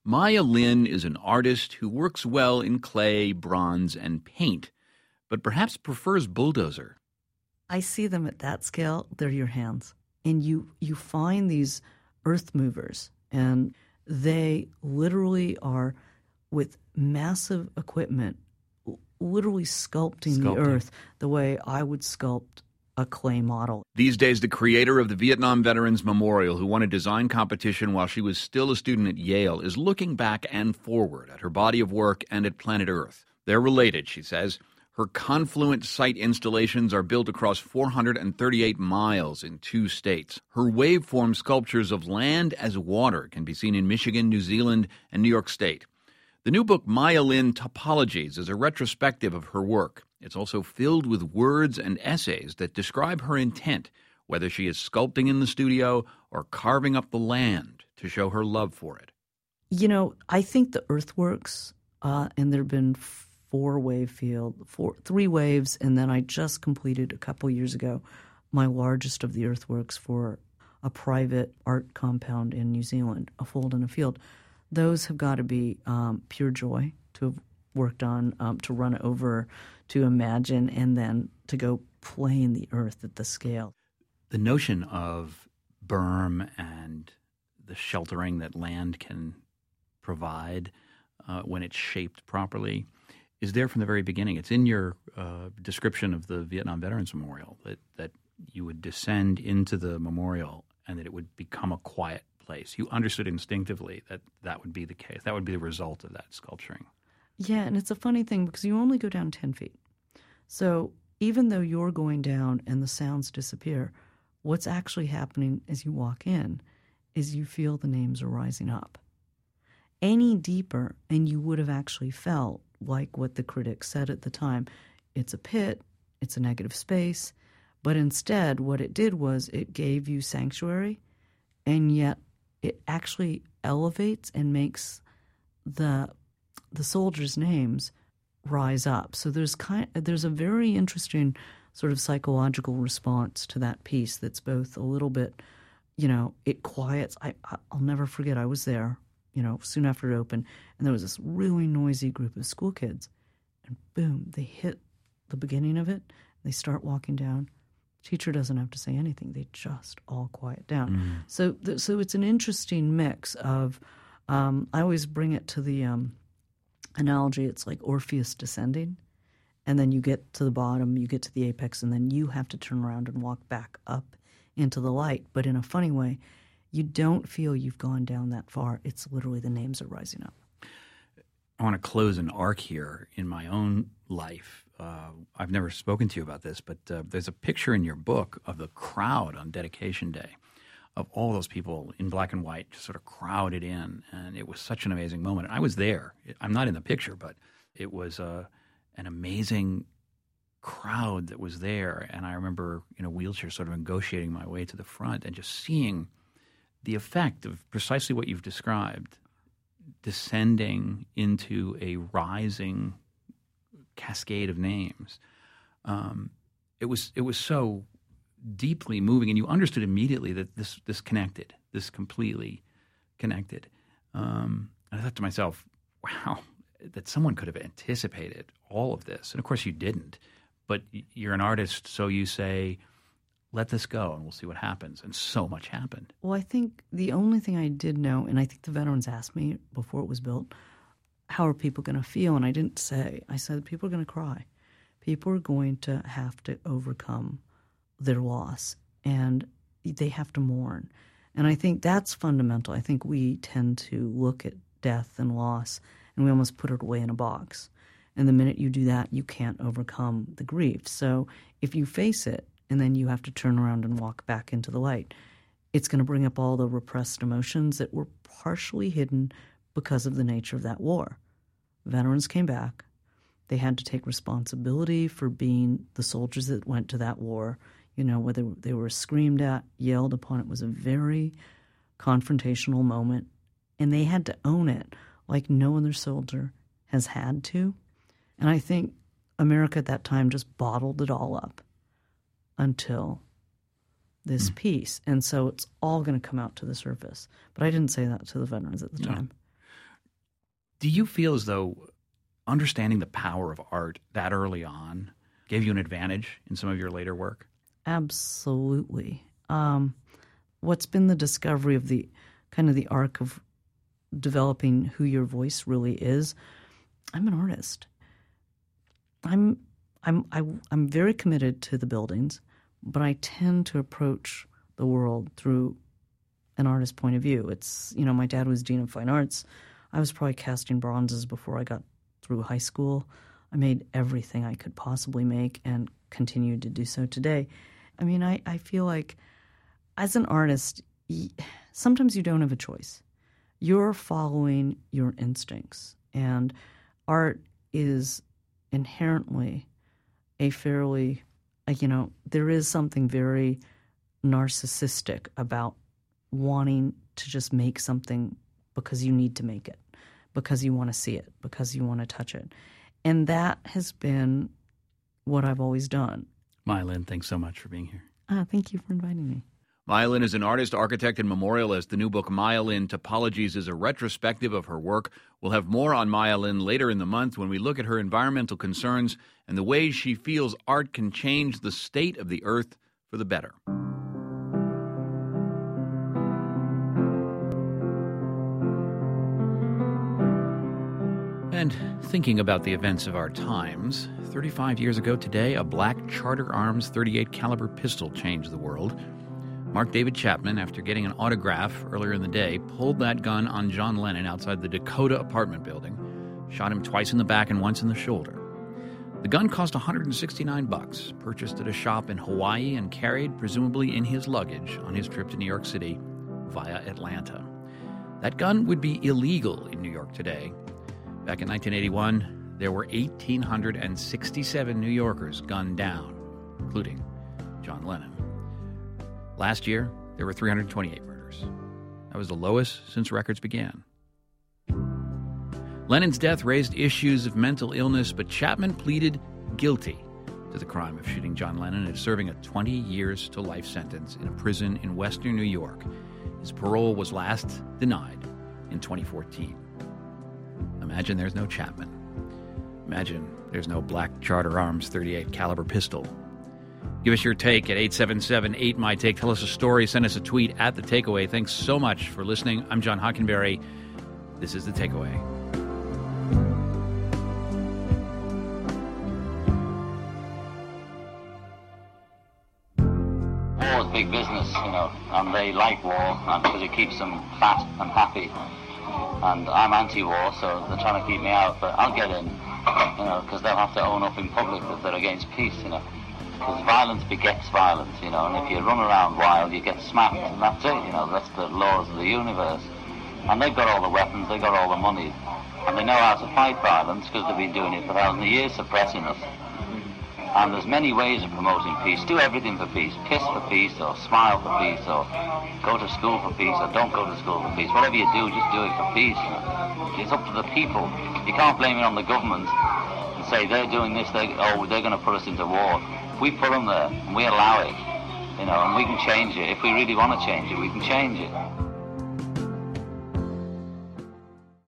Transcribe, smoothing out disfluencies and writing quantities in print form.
Maya Lin is an artist who works well in clay, bronze, and paint, but perhaps prefers bulldozer. I see them at that scale. They're your hands. And you find these earth movers, and they literally are, with massive equipment, literally sculpting the earth the way I would sculpt a clay model. These days, the creator of the Vietnam Veterans Memorial, who won a design competition while she was still a student at Yale, is looking back and forward at her body of work and at planet Earth. They're related, she says. Her Confluent site installations are built across 438 miles in 2 states. Her waveform sculptures of land as water can be seen in Michigan, New Zealand, and New York State. The new book, Maya Lin Topologies, is a retrospective of her work. It's also filled with words and essays that describe her intent, whether she is sculpting in the studio or carving up the land to show her love for it. You know, I think the earthworks, and there have been 3 waves, and then I just completed a couple years ago my largest of the earthworks for a private art compound in New Zealand, a fold and a field. Those have got to be pure joy to have worked on, to run over, to imagine, and then to go play in the earth at the scale. The notion of berm and the sheltering that land can provide when it's shaped properly is there from the very beginning. It's in your description of the Vietnam Veterans Memorial that you would descend into the memorial and that it would become a quiet place. You understood instinctively that would be the case. That would be the result of that sculpturing. Yeah, and it's a funny thing because you only go down 10 feet. So even though you're going down and the sounds disappear, what's actually happening as you walk in is you feel the names are rising up. Any deeper, and you would have actually felt like what the critics said at the time, it's a pit, it's a negative space, but instead what it did was it gave you sanctuary, and yet it actually elevates and makes the soldiers' names rise up. So there's a very interesting sort of psychological response to that piece that's both a little bit, it quiets. I'll never forget, I was there, soon after it opened, and there was this really noisy group of school kids, and boom, they hit the beginning of it, they start walking down. Teacher doesn't have to say anything. They just all quiet down. So it's an interesting mix of, I always bring it to the analogy, it's like Orpheus descending, and then you get to the bottom, you get to the apex, and then you have to turn around and walk back up into the light. But in a funny way, you don't feel you've gone down that far. It's literally the names are rising up. I want to close an arc here in my own life. I've never spoken to you about this, but there's a picture in your book of the crowd on Dedication Day, of all those people in black and white just sort of crowded in, and it was such an amazing moment. I was there. I'm not in the picture, but it was an amazing crowd that was there, and I remember in a wheelchair sort of negotiating my way to the front and just seeing the effect of precisely what you've described, descending into a rising cascade of names. It was so deeply moving, and you understood immediately that this connected, this completely connected. And I thought to myself, wow, that someone could have anticipated all of this. And of course you didn't, but you're an artist, so you say, let this go and we'll see what happens. And so much happened. Well, I think the only thing I did know, and I think the veterans asked me before it was built, how are people going to feel? And I didn't say. I said people are going to cry. People are going to have to overcome their loss, and they have to mourn. And I think that's fundamental. I think we tend to look at death and loss, and we almost put it away in a box. And the minute you do that, you can't overcome the grief. So if you face it, and then you have to turn around and walk back into the light, it's going to bring up all the repressed emotions that were partially hidden because of the nature of that war. Veterans came back. They had to take responsibility for being the soldiers that went to that war. Whether they were screamed at, yelled upon, it was a very confrontational moment. And they had to own it like no other soldier has had to. And I think America at that time just bottled it all up until this peace. And so it's all going to come out to the surface. But I didn't say that to the veterans at the time. Do you feel as though understanding the power of art that early on gave you an advantage in some of your later work? Absolutely. What's been the discovery of the kind of the arc of developing who your voice really is? I'm an artist. I'm very committed to the buildings, but I tend to approach the world through an artist's point of view. It's, my dad was dean of fine arts. I was probably casting bronzes before I got through high school. I made everything I could possibly make and continued to do so today. I mean, I feel like as an artist, sometimes you don't have a choice. You're following your instincts, and art is inherently a fairly, there is something very narcissistic about wanting to just make something because you need to make it, because you want to see it, because you want to touch it. And that has been what I've always done. Maya Lin, thanks so much for being here. Thank you for inviting me. Maya Lin is an artist, architect, and memorialist. The new book, Maya Lin, Topologies, is a retrospective of her work. We'll have more on Maya Lin later in the month when we look at her environmental concerns and the ways she feels art can change the state of the earth for the better. And thinking about the events of our times, 35 years ago today, a black Charter Arms .38 caliber pistol changed the world. Mark David Chapman, after getting an autograph earlier in the day, pulled that gun on John Lennon outside the Dakota apartment building, shot him twice in the back and once in the shoulder. The gun cost $169, purchased at a shop in Hawaii and carried, presumably in his luggage, on his trip to New York City via Atlanta. That gun would be illegal in New York today. Back in 1981, there were 1,867 New Yorkers gunned down, including John Lennon. Last year, there were 328 murders. That was the lowest since records began. Lennon's death raised issues of mental illness, but Chapman pleaded guilty to the crime of shooting John Lennon and serving a 20 years to life sentence in a prison in western New York. His parole was last denied in 2014. Imagine there's no Chapman. Imagine there's no black Charter Arms .38 caliber pistol. Give us your take at 877-8MY-TAKE. Tell us a story. Send us a tweet at The Takeaway. Thanks so much for listening. I'm John Hockenberry. This is The Takeaway. War is big business, and they like war because it keeps them fat and happy. And I'm anti-war, so they're trying to keep me out, but I'll get in, because they'll have to own up in public that they're against peace, because violence begets violence, and if you run around wild, you get smacked, and that's it, that's the laws of the universe. And they've got all the weapons, they've got all the money, and they know how to fight violence because they've been doing it for thousands of years, suppressing us. And there's many ways of promoting peace. Do everything for peace. Kiss for peace, or smile for peace, or go to school for peace, or don't go to school for peace. Whatever you do, just do it for peace. It's up to the people. You can't blame it on the government and say they're doing this, they're going to put us into war. We put them there, and we allow it, and we can change it. If we really want to change it, we can change it.